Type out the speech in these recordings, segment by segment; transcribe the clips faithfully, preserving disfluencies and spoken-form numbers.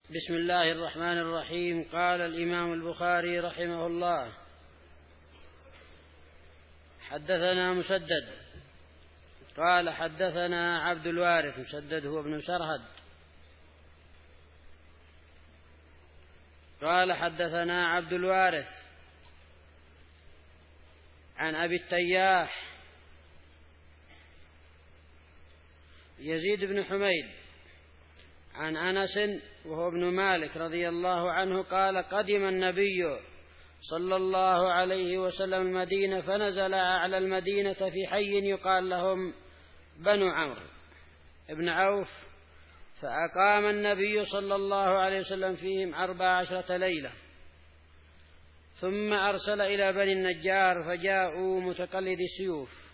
بسم الله الرحمن الرحيم. قال الإمام البخاري رحمه الله: حدثنا مسدد قال حدثنا عبد الوارث. مسدد هو ابن سرهد. قال حدثنا عبد الوارث عن أبي التياح يزيد بن حميد عن أنس وهو ابن مالك رضي الله عنه قال: قدم النبي صلى الله عليه وسلم المدينة فنزل على المدينة في حي يقال لهم بنو عمرو ابن عوف، فأقام النبي صلى الله عليه وسلم فيهم أربع عشرة ليلة، ثم أرسل إلى بني النجار فجاءوا متقلد السيوف،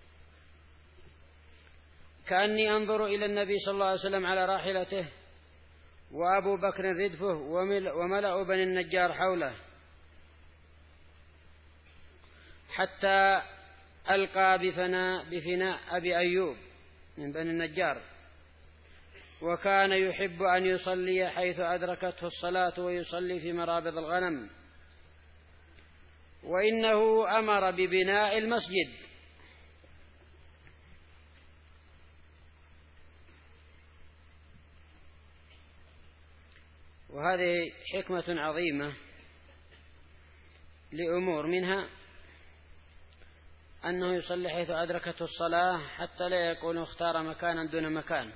كأني أنظر إلى النبي صلى الله عليه وسلم على راحلته وأبو بكر ردفه وملأ بني النجار حوله، حتى ألقى بفناء, بفناء أبي أيوب من بني النجار، وكان يحب أن يصلي حيث أدركته الصلاة ويصلي في مرابض الغنم، وإنه أمر ببناء المسجد. وهذه حكمة عظيمة لأمور، منها أنه يصلي حيث أدركته الصلاة حتى لا يكون اختار مكانا دون مكان.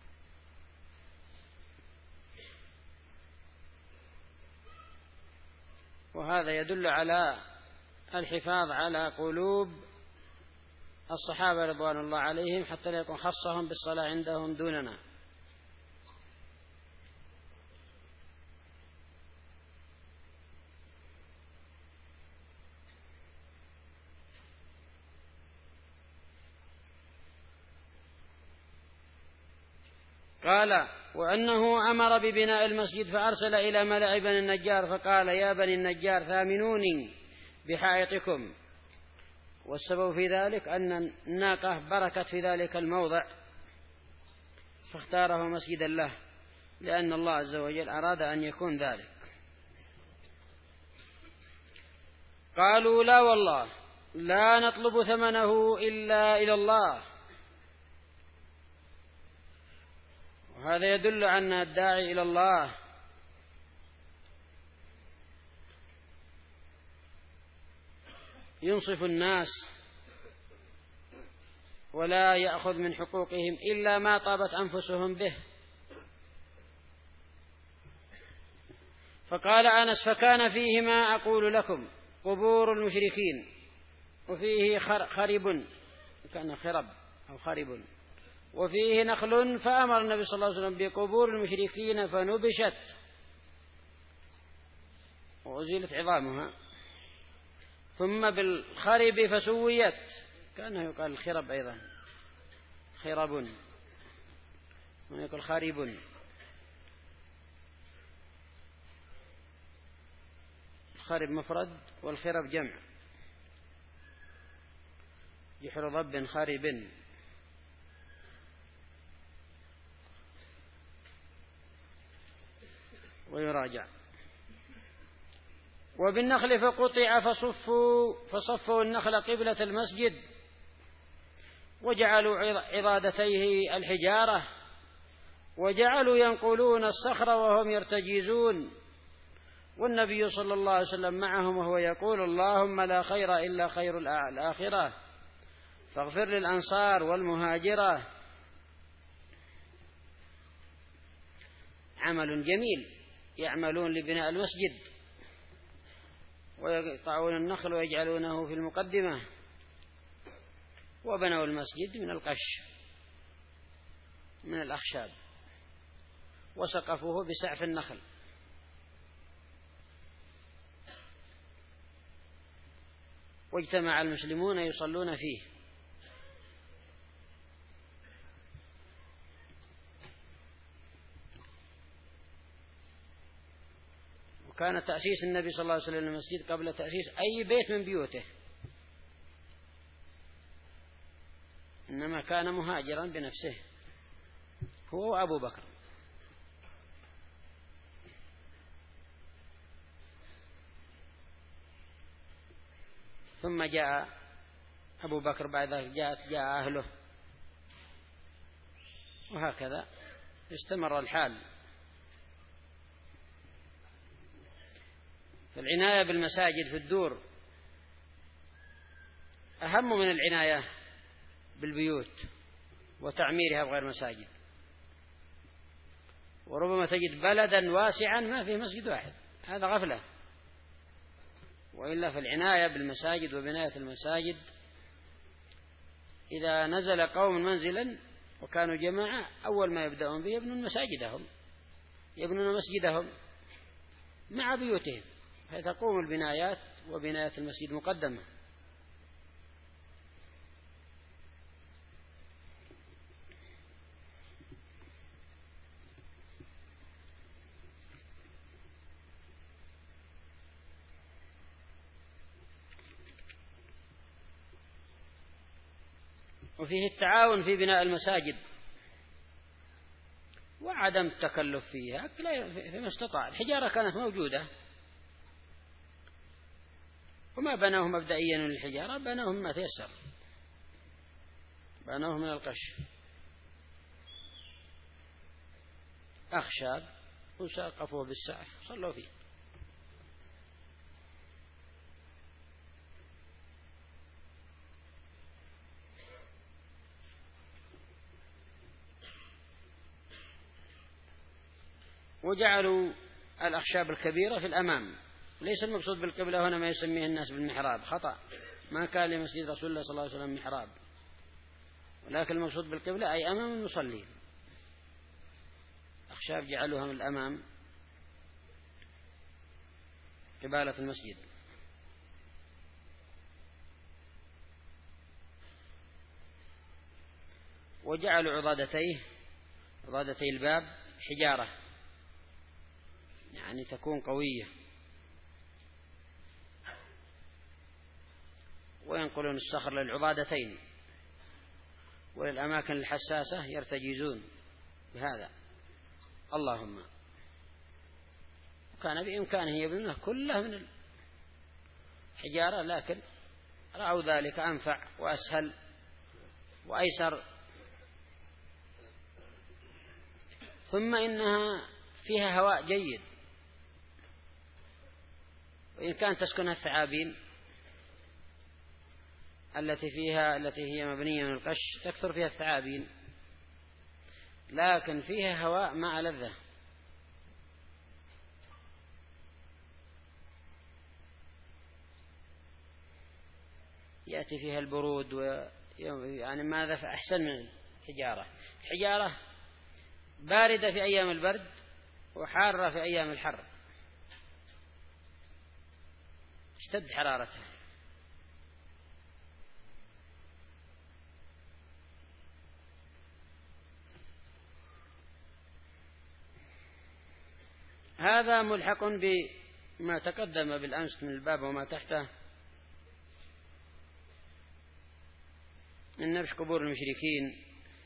وهذا يدل على الحفاظ على قلوب الصحابة رضوان الله عليهم حتى لا يكون خصهم بالصلاة عندهم دوننا. قال: وأنه أمر ببناء المسجد فأرسل إلى ملأ بني النجار فقال: يا بني النجار ثامنوني بحائطكم. والسبب في ذلك أن الناقة بركت في ذلك الموضع فاختاره مسجدا له، لأن الله عز وجل أراد أن يكون ذلك. قالوا: لا والله لا نطلب ثمنه إلا إلى الله. وهذا يدل أن الداعي إلى الله ينصف الناس ولا يأخذ من حقوقهم إلا ما طابت أنفسهم به. فقال أنس: فكان فيه ما أقول لكم قبور المشركين، وفيه خرب، كان خرب أو خرب، وفيه نخل، فأمر النبي صلى الله عليه وسلم بقبور المشركين فنبشت وأزيلت عظامها، ثم بالخرب فسويت، كأنه يقال الخرب أيضا، خرب ويقول خرب. الخرب مفرد والخرب جمع، جحر ضب خرب. ويراجع. وبالنخل فقطع فصفوا فصفوا النخل قبلة المسجد، وجعلوا عضادتيه الحجارة، وجعلوا ينقلون الصخر وهم يرتجزون، والنبي صلى الله عليه وسلم معهم وهو يقول: اللهم لا خير إلا خير الآخرة، فاغفر للأنصار والمهاجرة. عمل جميل، يعملون لبناء المسجد ويقطعون النخل ويجعلونه في المقدمة، وبنوا المسجد من القش من الأخشاب وسقفوه بسعف النخل. واجتمع المسلمون يصلون فيه. وكان تأسيس النبي صلى الله عليه وسلم للمسجد قبل تأسيس أي بيت من بيوته، إنما كان مهاجرا بنفسه هو وأبو بكر. ثم جاء أبو بكر، بعد ذلك جاءت جاء أهله، وهكذا استمر الحال. فالعناية بالمساجد في الدور أهم من العناية بالبيوت وتعميرها بغير مساجد. وربما تجد بلدا واسعا ما فيه مسجد واحد، هذا غفلة. وإلا فالعناية بالمساجد وبناية المساجد، إذا نزل قوم منزلا وكانوا جماعة أول ما يبدأون به يبنون مساجدهم، يبنون مسجدهم مع بيوتهم، فتقوم البنايات وبناية المسجد مقدمة. وفيه التعاون في بناء المساجد وعدم التكلف فيها فيما استطاع. الحجارة كانت موجودة وما بنوه مبدئيا من الحجارة، بنوه مما تيسر، بنوه من القش أخشاب وساقفوه بالسقف صلوا فيه. وجعلوا الأخشاب الكبيرة في الأمام. ليس المقصود بالقبلة هنا ما يسميه الناس بالمحراب، خطأ، ما كان لمسجد رسول الله صلى الله عليه وسلم محراب، ولكن المقصود بالقبلة أي أمام المصلين. أخشاب جعلوها من الأمام قبالة المسجد. وجعلوا عضادتيه عضادتي الباب حجارة، يعني تكون قوية. وينقلون الصخر للعضادتين، وللأماكن الحساسة يرتجزون بهذا. اللهم كان بإمكانه يبنونه كله من الحجارة، لكن رأوا ذلك أنفع وأسهل وأيسر. ثم إنها فيها هواء جيد، وإن كانت تسكنها الثعابين التي فيها التي هي مبنية من القش تكثر فيها الثعابين، لكن فيها هواء مع لذة. يأتي فيها البرود، ويعني ماذا فأحسن من الحجارة. الحجارة باردة في أيام البرد وحارة في أيام الحر، اشتد حرارتها. هذا ملحق بما تقدم بالأمس من الباب وما تحته من نبش قبور المشركين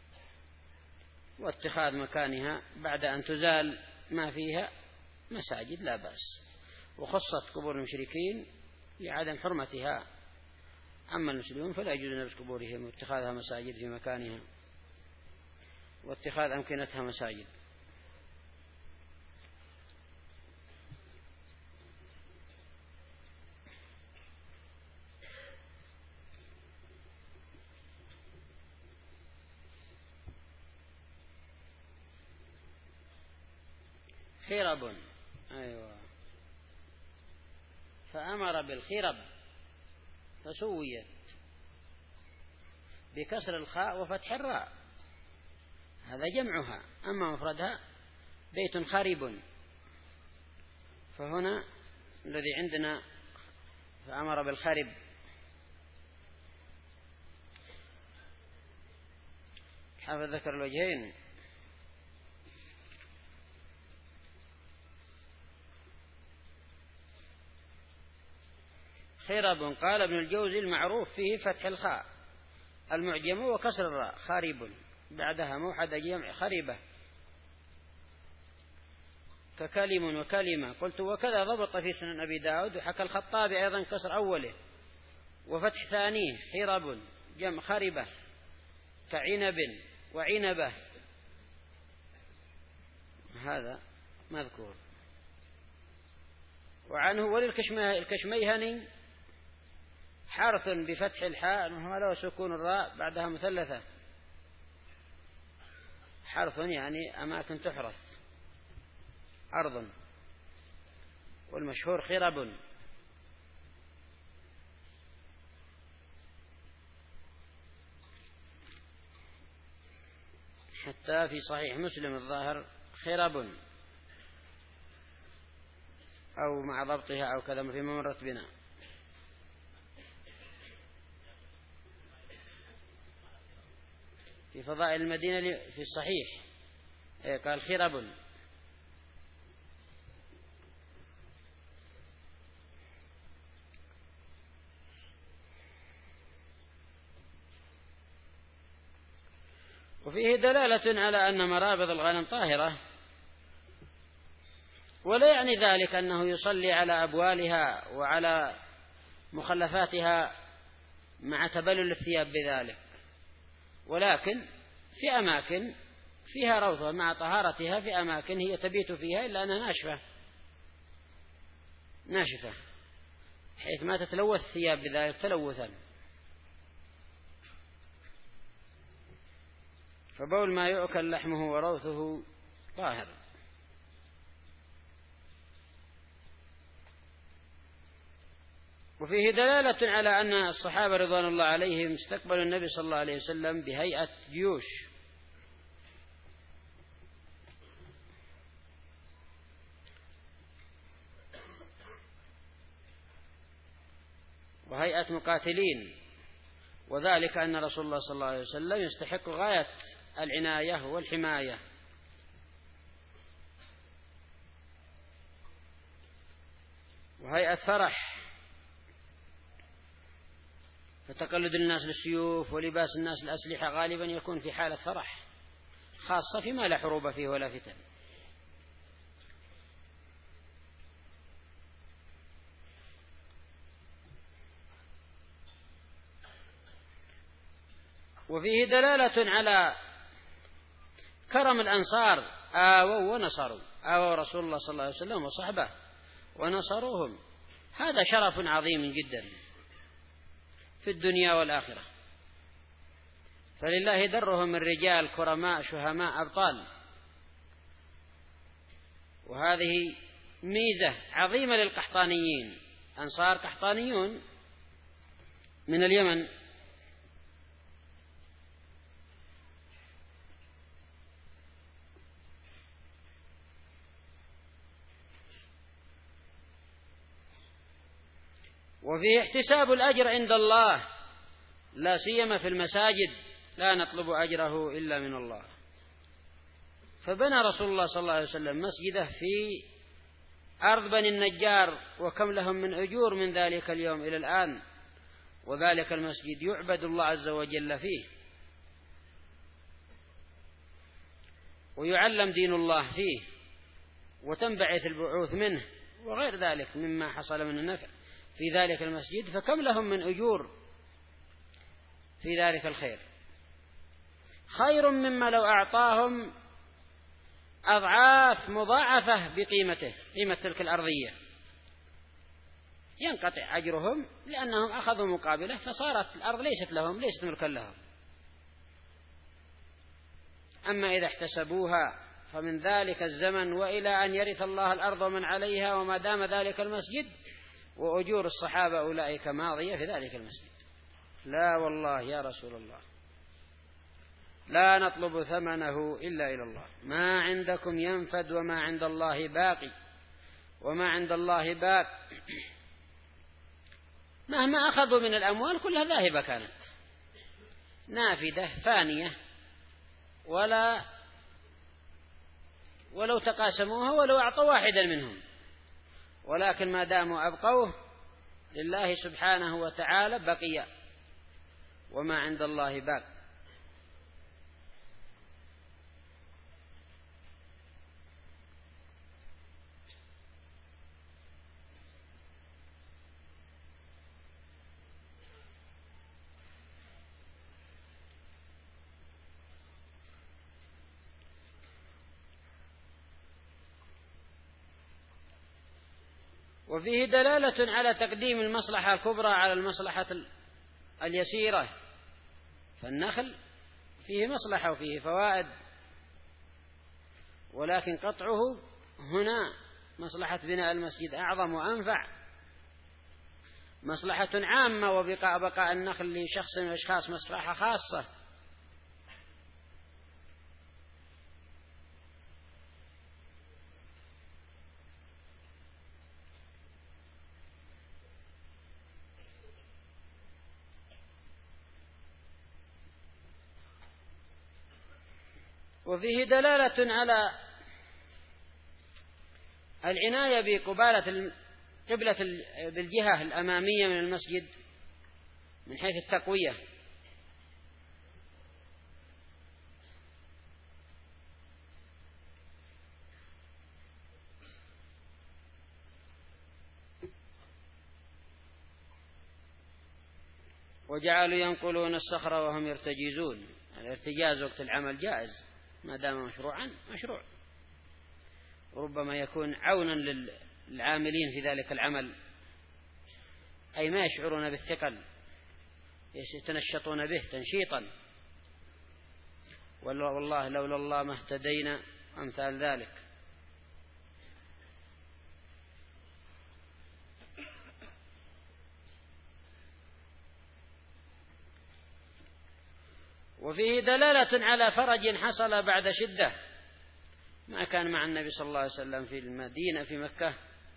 واتخاذ مكانها بعد أن تزال ما فيها مساجد لا بأس. وخصت قبور المشركين لعدم حرمتها، أما المسلمون فلا يجوز نبش قبورهم واتخاذها مساجد في مكانها واتخاذ أمكنتها مساجد. خرب، أيوة، فأمر بالخرب فسويت بكسر الخاء وفتح الراء، هذا جمعها. أما مفردها بيت خرب، فهنا الذي عندنا فأمر بالخرب. حافظ ذكر الوجهين. خرب قال ابن الجوزي المعروف فيه فتح الخاء المعجم وكسر الراء، خارب بعدها موحد جمع خربة، ككلم وكلمة. قلت وكذا ضبط في سنن أبي داود، وحكى الخطابي أيضا كسر أوله وفتح ثانيه خرب جمع خربة كعنب وعنبة، هذا مذكور. وعنه وللكشميهني حرث بفتح الحاء وهذا وسكون الراء بعدها مثلثة، حرث يعني أماكن تحرث أرض، والمشهور خرب. حتى في صحيح مسلم الظاهر خرب أو مع ضبطها أو كذا فيما مرت بنا. في فضائل المدينة في الصحيح قال خرب. وفيه دلالة على أن مرابض الغنم طاهرة، ولا يعني ذلك أنه يصلي على أبوالها وعلى مخلفاتها مع تبلل الثياب بذلك، ولكن في أماكن فيها روثة مع طهارتها، في أماكن هي تبيت فيها إلا أنها ناشفة ناشفة حيث ما تتلوث الثياب بذلك تلوثا. فبول ما يؤكل لحمه وروثه طاهر. وفيه دلالة على أن الصحابة رضوان الله عليهم استقبلوا النبي صلى الله عليه وسلم بهيئة جيوش، وهيئة مقاتلين، وذلك أن رسول الله صلى الله عليه وسلم يستحق غاية العناية والحماية. وهيئة فرح، فتقلد الناس للسيوف ولباس الناس الأسلحة غالبا يكون في حالة فرح خاصة فيما لا حروب فيه ولا فتن. وفيه دلالة على كرم الأنصار، آووا ونصروا، آووا رسول الله صلى الله عليه وسلم وصحبه ونصروهم، هذا شرف عظيم جدا في الدنيا والآخرة. فلله درهم من رجال كرماء شهماء أبطال، وهذه ميزة عظيمة للقحطانيين، أنصار قحطانيون من اليمن. وفيه احتساب الأجر عند الله، لا سيما في المساجد، لا نطلب أجره إلا من الله. فبنى رسول الله صلى الله عليه وسلم مسجده في أرض بني النجار، وكم لهم من أجور من ذلك اليوم إلى الآن، وذلك المسجد يعبد الله عز وجل فيه ويعلم دين الله فيه وتنبعث البعوث منه وغير ذلك مما حصل من النفع في ذلك المسجد، فكم لهم من أجور في ذلك الخير، خير مما لو أعطاهم أضعاف مضاعفة بقيمته، قيمة تلك الأرضية، ينقطع أجرهم لأنهم أخذوا مقابله، فصارت الأرض ليست لهم، ليست ملكا لهم. أما إذا احتسبوها فمن ذلك الزمن وإلى أن يرث الله الأرض ومن عليها وما دام ذلك المسجد، وأجور الصحابة أولئك ماضية في ذلك المسجد. لا والله يا رسول الله، لا نطلب ثمنه إلا إلى الله، ما عندكم ينفد وما عند الله باقي، وما عند الله باق. مهما أخذوا من الأموال كلها ذاهبة كانت نافدة فانية، ولا ولو تقاسموها ولو أعطوا واحدا منهم، ولكن ما داموا أبقوه لله سبحانه وتعالى بقي، وما عند الله باق. وفيه دلالة على تقديم المصلحة الكبرى على المصلحة اليسيرة، فالنخل فيه مصلحة وفيه فوائد، ولكن قطعه هنا مصلحة بناء المسجد أعظم وأنفع، مصلحة عامة، وبقاء بقاء النخل لشخص من الأشخاص مصلحة خاصة. وفيه دلالة على العناية بقبالة قبلة بالجهة الأمامية من المسجد من حيث التقوية، وجعلوا ينقلون الصخر وهم يرتجزون. الارتجاز وقت العمل جائز ما دام مشروعا مشروع، وربما يكون عونا للعاملين في ذلك العمل، أي ما يشعرون بالثقل، يتنشطون به تنشيطا. والله لولا الله ما اهتدينا، أمثال ذلك. وفيه دلالة على فرج حصل بعد شدة. ما كان مع النبي صلى الله عليه وسلم في المدينة في مكة،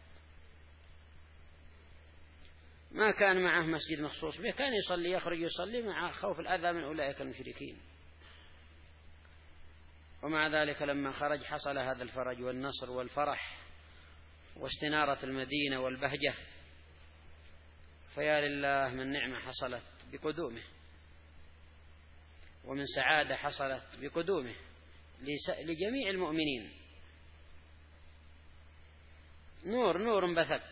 ما كان معه مسجد مخصوص به، كان يصلي يخرج يصلي مع خوف الأذى من أولئك المشركين، ومع ذلك لما خرج حصل هذا الفرج والنصر والفرح واستنارة المدينة والبهجة. فيا لله من نعمة حصلت بقدومه، ومن سعادة حصلت بقدومه لجميع المؤمنين. نور نور بثق.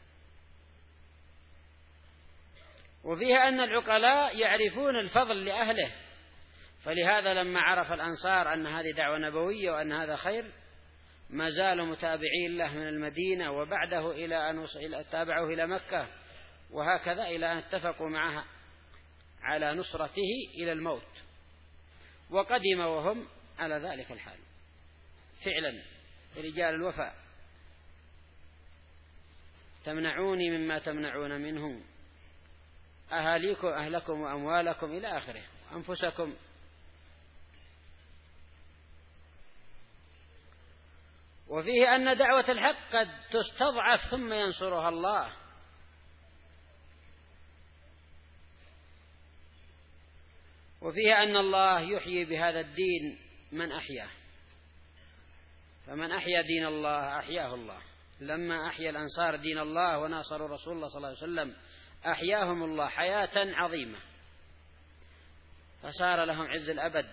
وفيها أن العقلاء يعرفون الفضل لأهله، فلهذا لما عرف الأنصار أن هذه دعوة نبوية وأن هذا خير، ما زالوا متابعين له من المدينة وبعده إلى أن تابعوه إلى مكة، وهكذا إلى أن اتفقوا معها على نصرته إلى الموت، وقدم وهم على ذلك الحال فعلا رجال الوفاء. تمنعوني مما تمنعون منهم أهاليكم أهلكم وأموالكم إلى آخره، أنفسكم. وفيه أن دعوة الحق قد تستضعف ثم ينصرها الله. وفيه أن الله يحيي بهذا الدين من أحياه، فمن أحيا دين الله أحياه الله. لما أحيا الأنصار دين الله وناصروا رسول الله صلى الله عليه وسلم أحياهم الله حياة عظيمة، فصار لهم عز الأبد.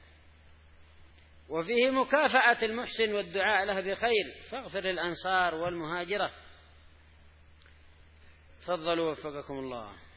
وفيه مكافأة المحسن والدعاء له بخير، فاغفر للأنصار والمهاجرة. تفضلوا وفقكم الله.